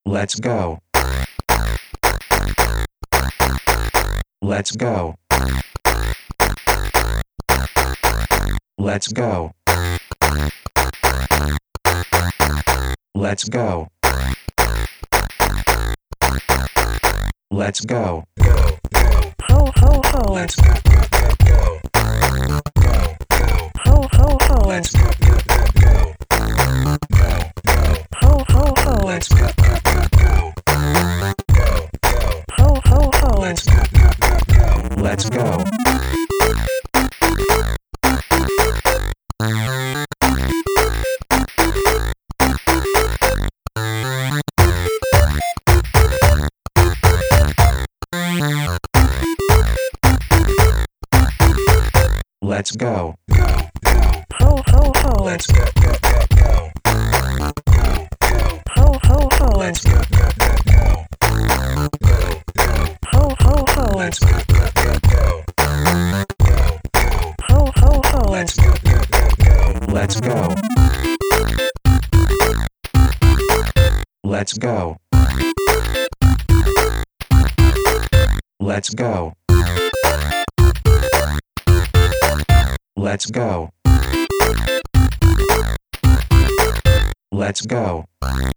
Let's go. Let's go. Let's go. Let's go. Let's go. Ho ho ho. Let's go. Ho ho ho. Let's go. Ho ho ho. Let's go. Ho ho ho. Let's go. Let's go. Let's go. Ho ho ho. Let's go. Ho ho ho. Let's go. Ho ho ho. Let's go. Ho ho ho. Let's go. Let's go. Let's go. Let's go. Let's go. Let's go.